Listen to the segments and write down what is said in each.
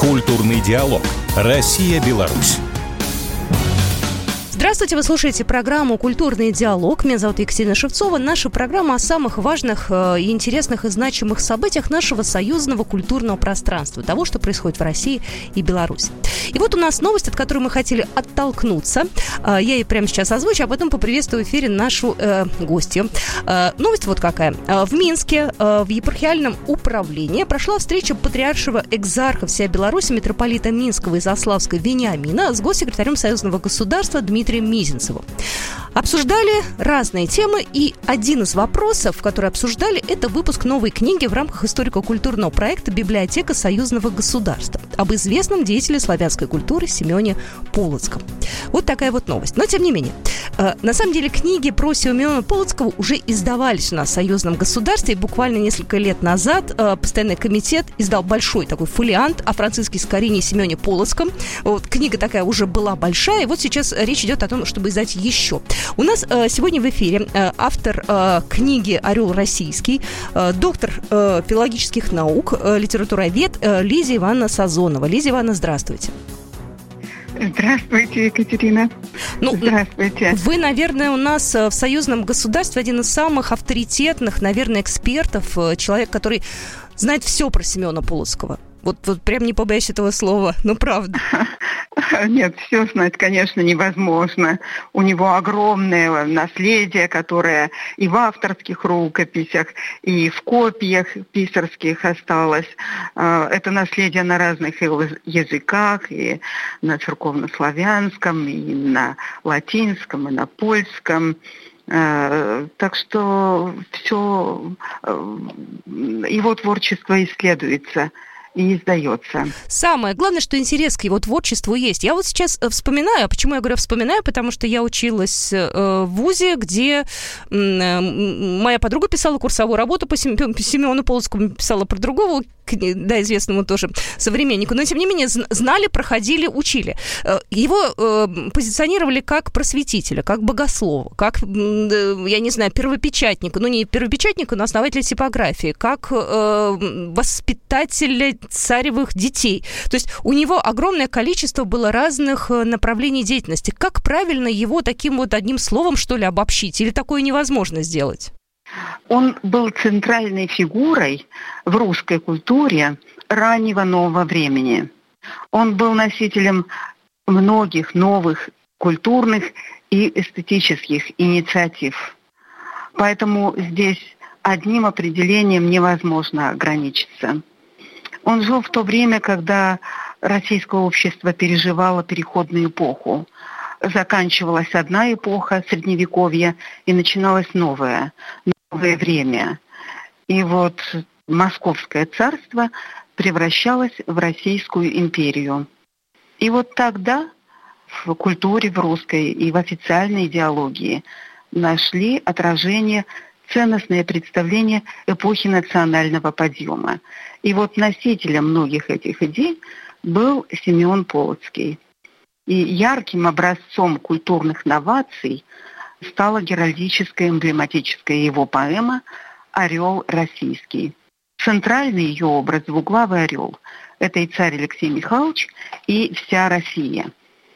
Культурный диалог. Россия-Беларусь. Здравствуйте, вы слушаете программу «Культурный диалог». Меня зовут Екатерина Шевцова. Наша программа о самых важных и интересных и значимых событиях нашего союзного культурного пространства, того, что происходит в России и Беларуси. И вот у нас новость, от которой мы хотели оттолкнуться. Я ее прямо сейчас озвучу, а потом поприветствую в эфире нашу гостью. Новость вот какая. В Минске в епархиальном управлении прошла встреча патриаршего экзарха всей Беларуси митрополита Минского и Заславского Вениамина с госсекретарем Союзного государства Дмитрием Мизинцевым. Обсуждали разные темы, и один из вопросов, который обсуждали, это выпуск новой книги в рамках историко-культурного проекта «Библиотека союзного государства» об известном деятеле славянской культуры Семене Полоцком. Вот такая вот новость. Но, тем не менее, на самом деле книги про Семена Полоцкого уже издавались у нас в союзном государстве, и буквально несколько лет назад постоянный комитет издал большой такой фолиант о Франциске Скорине и Семене Полоцком. Вот, книга такая уже была большая, и вот сейчас речь идет о том, чтобы издать еще. У нас сегодня в эфире автор книги «Орел российский», доктор филологических наук, литературовед Лизия Ивановна Сазонова. Лизия Ивановна, здравствуйте. Здравствуйте, Екатерина. Здравствуйте. Вы, наверное, у нас в союзном государстве один из самых авторитетных, наверное, экспертов, человек, который знает все про Семена Полоцкого. Вот прям не побоюсь этого слова, но правда. Нет, все знать, конечно, невозможно. У него огромное наследие, которое и в авторских рукописях, и в копиях писарских осталось. Это наследие на разных языках, и на церковнославянском, и на латинском, и на польском. Так что все его творчество исследуется и издается. Самое главное, что интерес к его творчеству есть. Я вот сейчас вспоминаю, почему я говорю вспоминаю, потому что я училась в вузе, где моя подруга писала курсовую работу по Семену Полоцкому, писала про другого, да, известному тоже современнику, но тем не менее знали, проходили, учили. Его позиционировали как просветителя, как богослова, как, я не знаю, первопечатника, ну не первопечатника, но основателя типографии, как воспитателя царевых детей. То есть у него огромное количество было разных направлений деятельности. Как правильно его таким вот одним словом, что ли, обобщить? Или такое невозможно сделать? Он был центральной фигурой в русской культуре раннего нового времени. Он был носителем многих новых культурных и эстетических инициатив. Поэтому здесь одним определением невозможно ограничиться. Он жил в то время, когда российское общество переживало переходную эпоху. Заканчивалась одна эпоха Средневековья и начиналось новое время. И вот Московское царство превращалось в Российскую империю. И вот тогда в культуре, в русской и в официальной идеологии нашли отражение ценностные представления эпохи национального подъема. И вот носителем многих этих идей был Семен Полоцкий. И ярким образцом культурных новаций стала геральдическая эмблематическая его поэма «Орел российский». Центральный ее образ – двуглавый орел. Это и царь Алексей Михайлович, и вся Россия.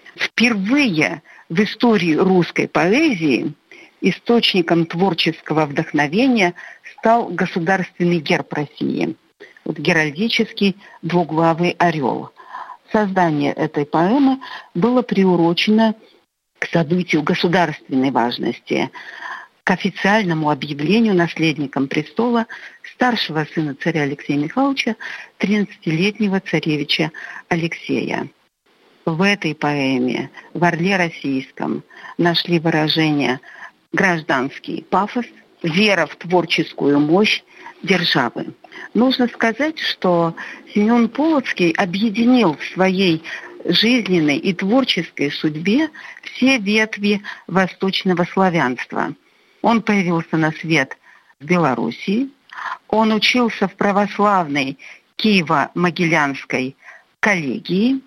Впервые в истории русской поэзии источником творческого вдохновения стал государственный герб России. Вот геральдический двуглавый орел. Создание этой поэмы было приурочено к событию государственной важности, к официальному объявлению наследником престола старшего сына царя Алексея Михайловича, 13-летнего царевича Алексея. В этой поэме, в «Орле российском», нашли выражение гражданский пафос, вера в творческую мощь державы. Нужно сказать, что Семен Полоцкий объединил в своей жизненной и творческой судьбе все ветви восточного славянства. Он появился на свет в Белоруссии, он учился в православной Киево-Могилянской коллегии,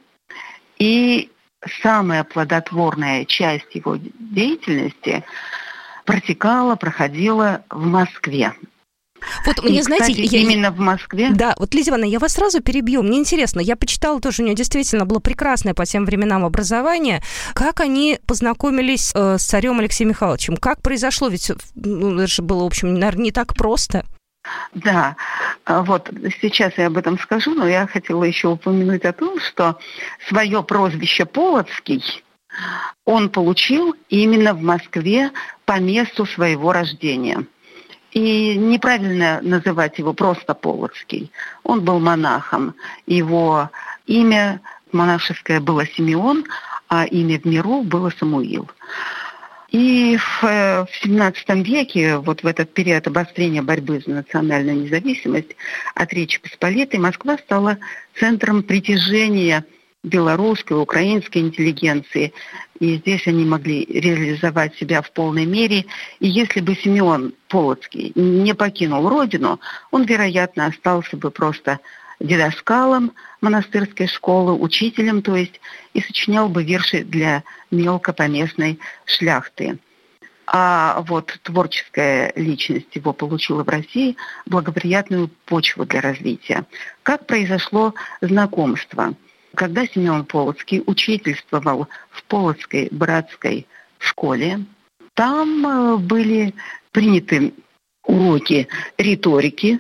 и самая плодотворная часть его деятельности проходила в Москве. Вот мне, знаете, именно в Москве. Да, вот, Лидия Ивановна, я вас сразу перебью. Мне интересно, я почитала тоже, у нее действительно было прекрасное по тем временам образование. Как они познакомились с царем Алексеем Михайловичем? Как произошло? Ведь это же было, в общем, наверное, не так просто. Да, вот сейчас я об этом скажу, но я хотела еще упомянуть о том, что свое прозвище Полоцкий он получил именно в Москве по месту своего рождения. И неправильно называть его просто Полоцкий. Он был монахом. Его имя монашеское было Симеон, а имя в миру было Самуил. И в XVII веке, вот в этот период обострения борьбы за национальную независимость от Речи Посполитой, Москва стала центром притяжения белорусской, украинской интеллигенции. И здесь они могли реализовать себя в полной мере. И если бы Симеон Полоцкий не покинул родину, он, вероятно, остался бы просто дидασκалом монастырской школы, учителем, то есть, и сочинял бы верши для мелкопоместной шляхты. А вот творческая личность его получила в России благоприятную почву для развития. Как произошло знакомство? Когда Симеон Полоцкий учительствовал в Полоцкой братской школе, там были приняты уроки риторики,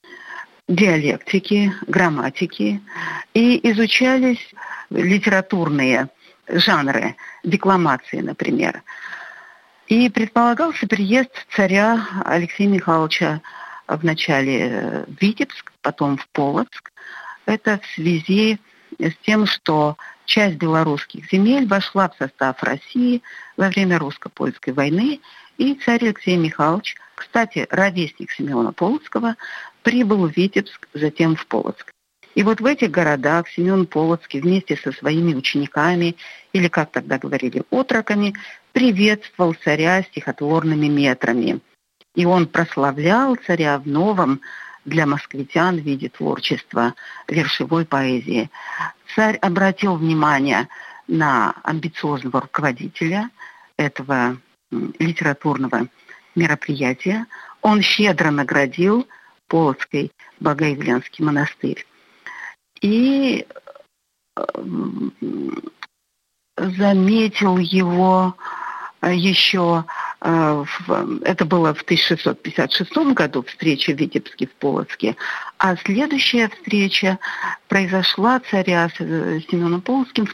диалектики, грамматики, и изучались литературные жанры, декламации, например. И предполагался приезд царя Алексея Михайловича вначале в Витебск, потом в Полоцк. Это в связи с тем, что часть белорусских земель вошла в состав России во время русско-польской войны, и царь Алексей Михайлович, кстати, ровесник Симеона Полоцкого, прибыл в Витебск, затем в Полоцк. И вот в этих городах Симеон Полоцкий вместе со своими учениками, или, как тогда говорили, отроками, приветствовал царя стихотворными метрами. И он прославлял царя в новом для москвитян виде творчества вершевой поэзии. Царь обратил внимание на амбициозного руководителя этого литературного мероприятия. Он щедро наградил Полоцкий Богоявленский монастырь. И заметил его еще, это было в 1656 году, встреча в Витебске, в Полоцке, а следующая встреча произошла царя с Симеоном Полоцким в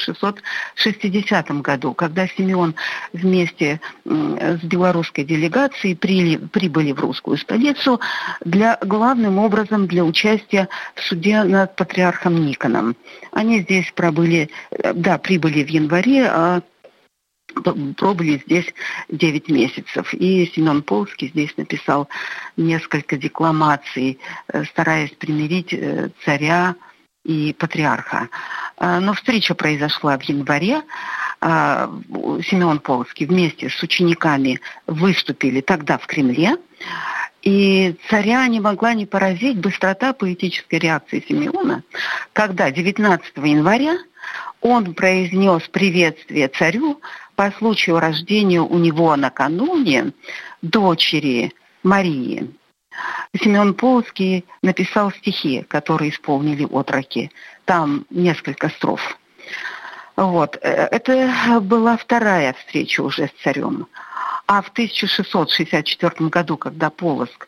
1660 году, когда Симеон вместе с белорусской делегацией прибыли в русскую столицу главным образом для участия в суде над патриархом Никоном. Они здесь прибыли в январе, а пробыли здесь 9 месяцев. И Симеон Полоцкий здесь написал несколько декламаций, стараясь примирить царя и патриарха. Но встреча произошла в январе. Симеон Полоцкий вместе с учениками выступили тогда в Кремле. И царя не могла не поразить быстрота поэтической реакции Симеона, когда 19 января он произнес приветствие царю по случаю рождения у него накануне дочери Марии. Симеон Полоцкий написал стихи, которые исполнили отроки. Там несколько строф. Вот. Это была вторая встреча уже с царем. А в 1664 году, когда Полоцк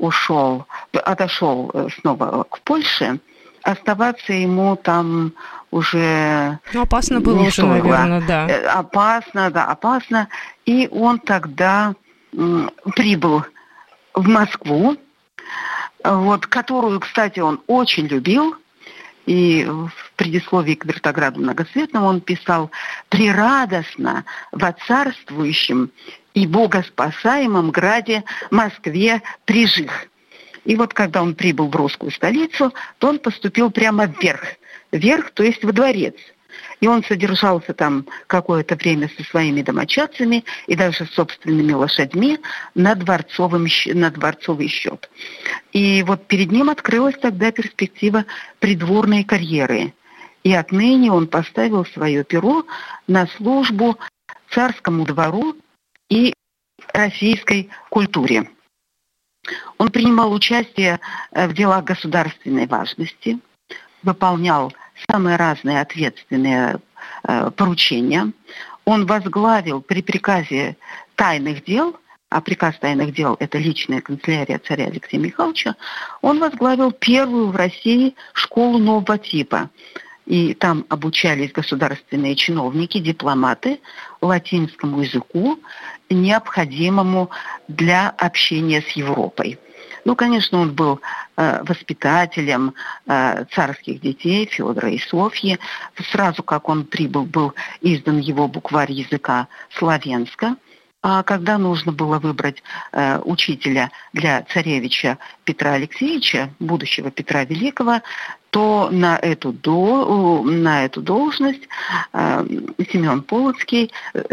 отошел снова к Польше, оставаться ему там уже опасно было не уже, стоило. наверное, да. Опасно. И он тогда прибыл в Москву, вот, которую, кстати, он очень любил. И в предисловии к Вертограду Многосветному он писал: «Прерадостно во царствующем и богоспасаемом граде Москве прижих». И вот когда он прибыл в русскую столицу, то он поступил прямо вверх, то есть во дворец. И он содержался там какое-то время со своими домочадцами и даже с собственными лошадьми на дворцовый счет. И вот перед ним открылась тогда перспектива придворной карьеры. И отныне он поставил свое перо на службу царскому двору и российской культуре. Он принимал участие в делах государственной важности, выполнял самые разные ответственные поручения. Он возглавил при приказе тайных дел, а приказ тайных дел – это личная канцелярия царя Алексея Михайловича, он возглавил первую в России школу нового типа. И там обучались государственные чиновники, дипломаты латинскому языку, необходимому для общения с Европой. Ну, конечно, он был воспитателем царских детей Федора и Софьи. Сразу как он прибыл, был издан его букварь языка славянска. А когда нужно было выбрать учителя для царевича Петра Алексеевича, будущего Петра Великого, то на эту должность Семен Полоцкий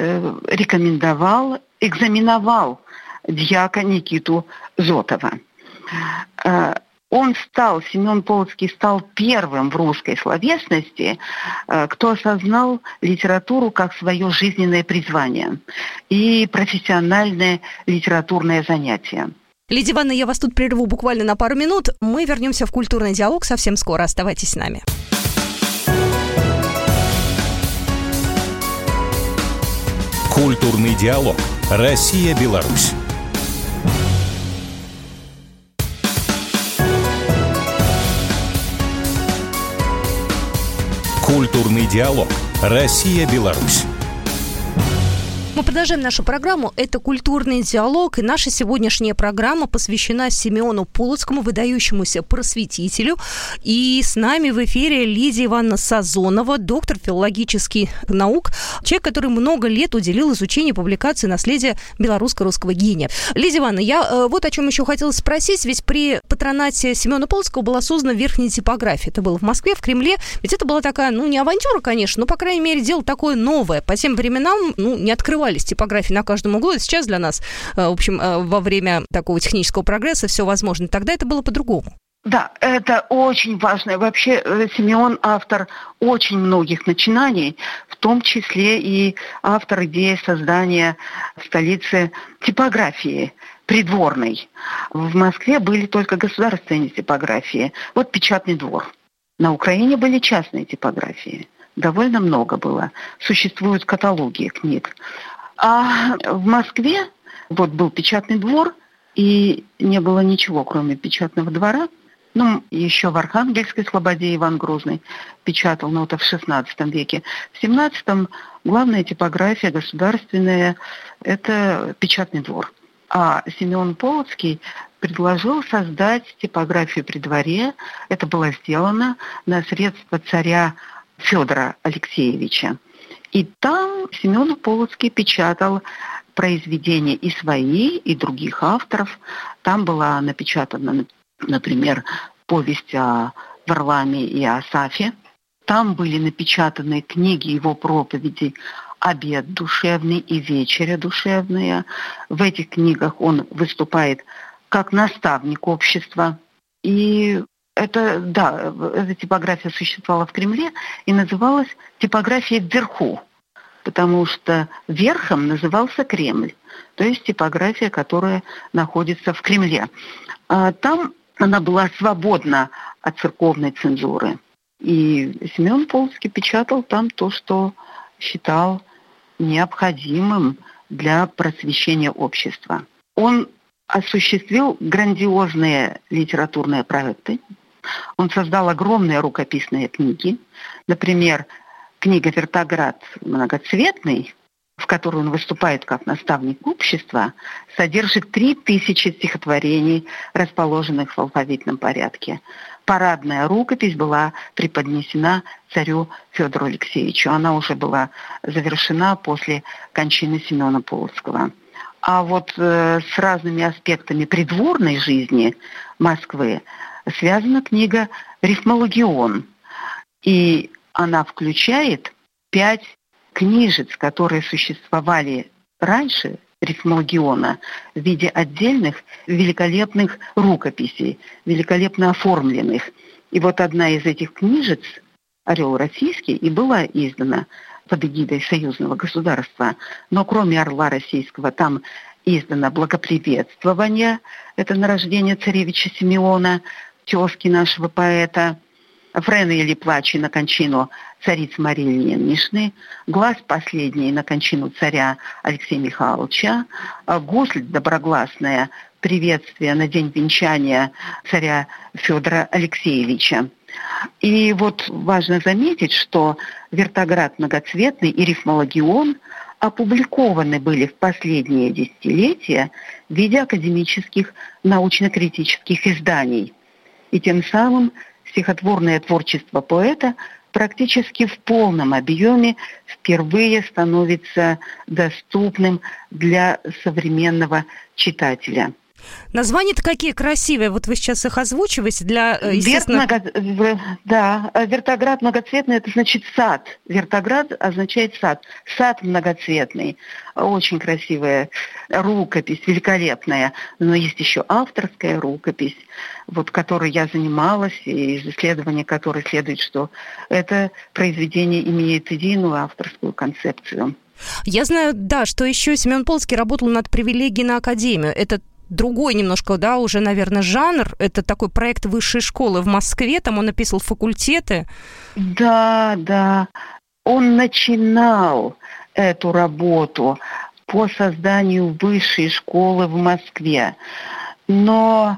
экзаменовал дьяка Никиту Зотова. Семен Полоцкий стал первым в русской словесности, кто осознал литературу как свое жизненное призвание и профессиональное литературное занятие. Лидия Ивановна, я вас тут прерву буквально на пару минут. Мы вернемся в культурный диалог совсем скоро. Оставайтесь с нами. Культурный диалог. Россия-Беларусь. Культурный диалог. Россия-Беларусь. Мы продолжаем нашу программу. Это «Культурный диалог». И наша сегодняшняя программа посвящена Семену Полоцкому, выдающемуся просветителю. И с нами в эфире Лидия Ивановна Сазонова, доктор филологических наук, человек, который много лет уделил изучению публикации наследия белорусско-русского гения. Лидия Ивановна, я вот о чем еще хотела спросить. Ведь при патронате Семена Полоцкого была создана верхняя типография. Это было в Москве, в Кремле. Ведь это была такая, не авантюра, конечно, но, по крайней мере, дело такое новое. По тем временам, не открывались типографии на каждом углу. Это сейчас для нас, в общем, во время такого технического прогресса все возможно. Тогда это было по-другому. Да, это очень важно. Вообще Семен автор очень многих начинаний, в том числе и автор идеи создания в столице типографии придворной. В Москве были только государственные типографии. Вот Печатный двор. На Украине были частные типографии. Довольно много было. Существуют каталоги книг. А в Москве вот был Печатный двор, и не было ничего, кроме Печатного двора. Еще в Архангельской слободе Иван Грозный печатал, но это в XVI веке. В XVII главная типография государственная – это Печатный двор. А Семен Полоцкий предложил создать типографию при дворе. Это было сделано на средства царя Федора Алексеевича. И там Семен Полоцкий печатал произведения и свои, и других авторов. Там была напечатана, например, повесть о Варламе и Асафе. Там были напечатаны книги его проповедей «Обед душевный» и «Вечеря душевная». В этих книгах он выступает как наставник общества. И эта типография существовала в Кремле и называлась типография вверху, потому что верхом назывался Кремль, то есть типография, которая находится в Кремле. Там она была свободна от церковной цензуры. И Семен Полоцкий печатал там то, что считал необходимым для просвещения общества. Он осуществил грандиозные литературные проекты. Он создал огромные рукописные книги. Например, книга «Вертоград многоцветный», в которой он выступает как наставник общества, содержит 3000 стихотворений, расположенных в алфавитном порядке. Парадная рукопись была преподнесена царю Федору Алексеевичу. Она уже была завершена после кончины Семена Полоцкого. А вот с разными аспектами придворной жизни Москвы связана книга «Рифмологион». И она включает 5 книжец, которые существовали раньше Рифмологиона в виде отдельных великолепных рукописей, великолепно оформленных. И вот одна из этих книжец, «Орел российский», и была издана под эгидой союзного государства. Но кроме «Орла российского» там издано «Благоприветствование», это на рождение царевича Симеона, тезки нашего поэта, «Френы или плачи» на кончину царицы Марии Ильиничны, «Глаз последний» на кончину царя Алексея Михайловича, «Гусль доброгласная» приветствие на день венчания царя Федора Алексеевича. И вот важно заметить, что «Вертоград многоцветный» и «Рифмологион» опубликованы были в последние десятилетия в виде академических научно-критических изданий. И тем самым стихотворное творчество поэта практически в полном объеме впервые становится доступным для современного читателя. Названия-то какие красивые. Вот вы сейчас их озвучиваете для, естественно... Да, «Вертоград многоцветный» – это значит сад. «Вертоград» означает сад. Сад многоцветный. Очень красивая рукопись, великолепная. Но есть еще авторская рукопись, вот, которой я занималась, и из исследования которой следует, что это произведение имеет единую авторскую концепцию. Я знаю, да, что еще Семен Полоцкий работал над «Привилегией на академию». Это другой немножко, да, уже, наверное, жанр. Это такой проект высшей школы в Москве, там он описывал факультеты. Да. Он начинал эту работу по созданию высшей школы в Москве. Но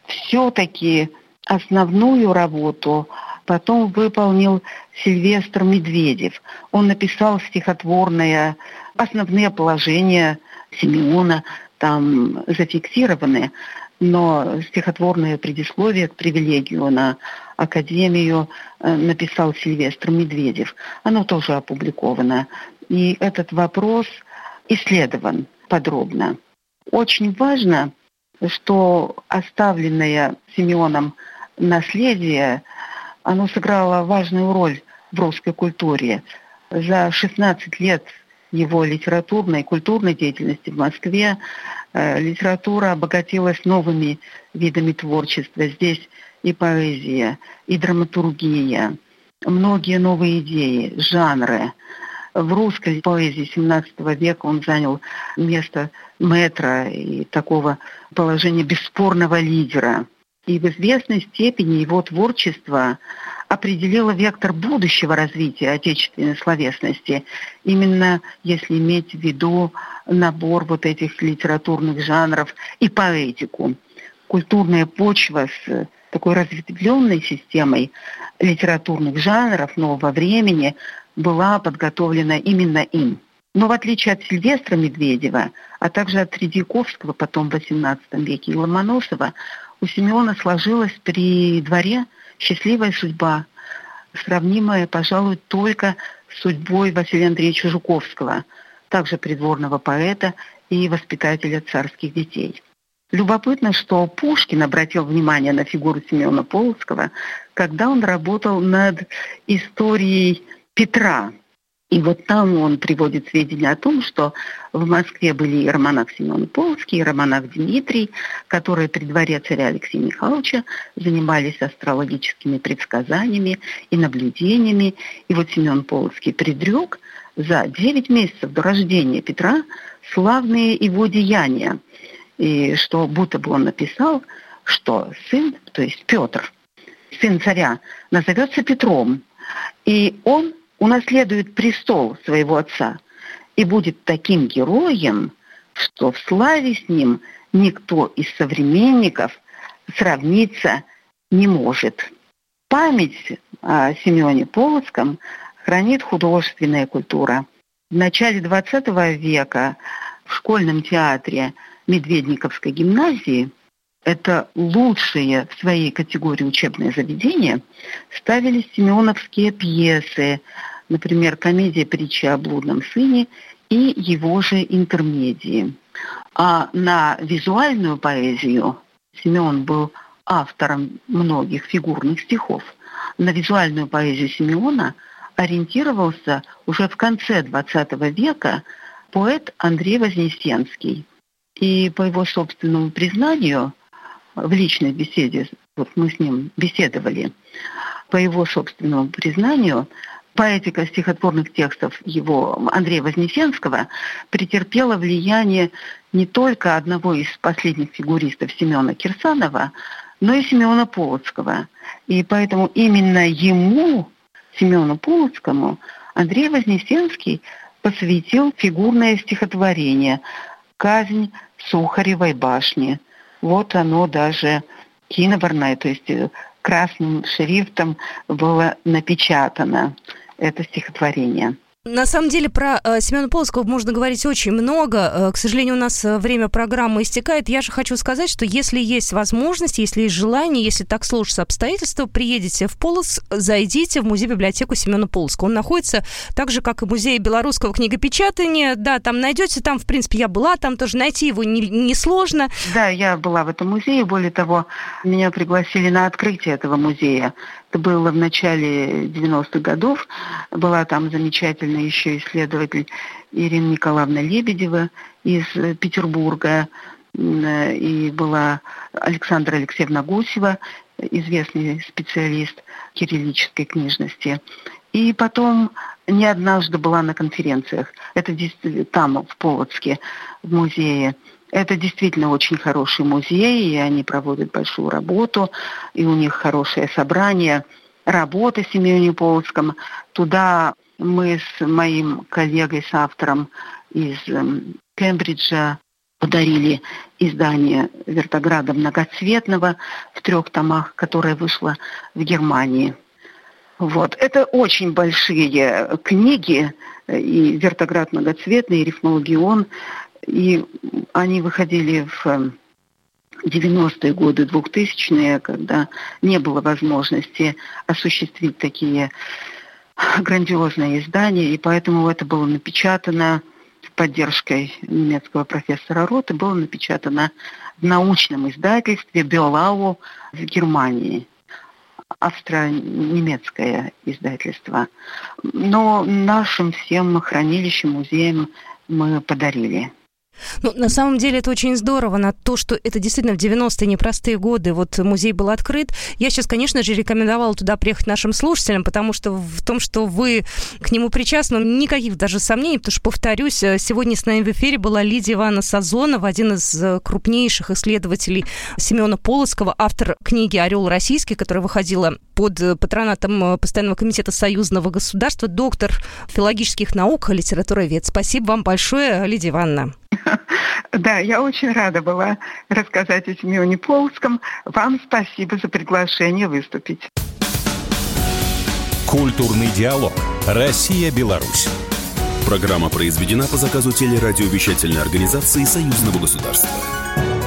все-таки основную работу потом выполнил Сильвестр Медведев. Он написал стихотворные основные положения Симеона, там зафиксированы, но стихотворное предисловие к «Привилегию на академию» написал Сильвестр Медведев. Оно тоже опубликовано. И этот вопрос исследован подробно. Очень важно, что оставленное Симеоном наследие, оно сыграло важную роль в русской культуре. За 16 лет его литературной и культурной деятельности в Москве литература обогатилась новыми видами творчества. Здесь и поэзия, и драматургия, многие новые идеи, жанры. В русской поэзии XVII века он занял место мэтра и такого положения бесспорного лидера. И в известной степени его творчество определило вектор будущего развития отечественной словесности, именно если иметь в виду набор вот этих литературных жанров и поэтику. Культурная почва с такой разветвленной системой литературных жанров нового времени была подготовлена именно им. Но в отличие от Сильвестра Медведева, а также от Тредьяковского, потом в XVIII веке, и Ломоносова, у Симеона сложилась при дворе счастливая судьба, сравнимая, пожалуй, только с судьбой Василия Андреевича Жуковского, также придворного поэта и воспитателя царских детей. Любопытно, что Пушкин обратил внимание на фигуру Семена Полоцкого, когда он работал над историей Петра. И вот там он приводит сведения о том, что в Москве были и романах Семен Полоцкий, и романах Дмитрий, которые при дворе царя Алексея Михайловича занимались астрологическими предсказаниями и наблюдениями. И вот Семен Полоцкий предрек за 9 месяцев до рождения Петра славные его деяния. И что будто бы он написал, что сын, то есть Петр, сын царя, назовется Петром, и он унаследует престол своего отца и будет таким героем, что в славе с ним никто из современников сравниться не может. Память о Семене Полоцком хранит художественная культура. В начале XX века в школьном театре Медведниковской гимназии, это лучшие в своей категории учебные заведения, ставились симеоновские пьесы, например, комедия «Притча о блудном сыне» и его же интермедии. А на визуальную поэзию Симеон был автором многих фигурных стихов. На визуальную поэзию Симеона ориентировался уже в конце XX века поэт Андрей Вознесенский. И по его собственному признанию, в личной беседе, вот мы с ним беседовали, по его собственному признанию, поэтика стихотворных текстов его Андрея Вознесенского претерпела влияние не только одного из последних фигуристов Семена Кирсанова, но и Семена Полоцкого. И поэтому именно ему, Семену Полоцкому, Андрей Вознесенский посвятил фигурное стихотворение «Казнь Сухаревой башни». Вот оно даже киноварное, то есть красным шрифтом было напечатано, это стихотворение. На самом деле про Семена Полоцкого можно говорить очень много. К сожалению, у нас время программы истекает. Я же хочу сказать, что если есть возможность, если есть желание, если так сложатся обстоятельства, приедете в Полоцк, зайдите в музей-библиотеку Семена Полоцкого. Он находится так же, как и музей белорусского книгопечатания. Да, там найдете, там, в принципе, я была, там тоже найти его несложно. Да, я была в этом музее. Более того, меня пригласили на открытие этого музея. Это было в начале 90-х годов. Была там замечательная еще исследователь Ирина Николаевна Лебедева из Петербурга. И была Александра Алексеевна Гусева, известный специалист кириллической книжности. И потом не однажды была на конференциях. Это действительно там, в Полоцке, в музее. Это действительно очень хороший музей, и они проводят большую работу, и у них хорошее собрание работы в Семене Полоцком. Туда мы с моим коллегой, с автором из Кембриджа подарили издание Вертограда многоцветного в 3 томах, которое вышло в Германии. Вот. Это очень большие книги, и Вертоград многоцветный, и Рифмологион. И они выходили в 90-е годы, 2000-е, когда не было возможности осуществить такие грандиозные издания, и поэтому это было напечатано с поддержкой немецкого профессора Роты, было напечатано в научном издательстве Биолау в Германии. Австро-немецкое издательство. Но нашим всем хранилищам, музеям мы подарили. Ну, на самом деле это очень здорово, на то, что это действительно в 90-е непростые годы вот музей был открыт. Я сейчас, конечно же, рекомендовала туда приехать нашим слушателям, потому что в том, что вы к нему причастны, никаких даже сомнений, потому что, повторюсь, сегодня с нами в эфире была Лидия Ивановна Сазонова, один из крупнейших исследователей Семена Полоцкого, автор книги «Орел российский», которая выходила под патронатом Постоянного комитета Союзного государства, доктор филологических наук, литературовед. Спасибо вам большое, Лидия Ивановна. Да, я очень рада была рассказать о Семене Полоцком. Вам спасибо за приглашение выступить. Культурный диалог. Россия-Беларусь. Программа произведена по заказу телерадиовещательной организации Союзного государства.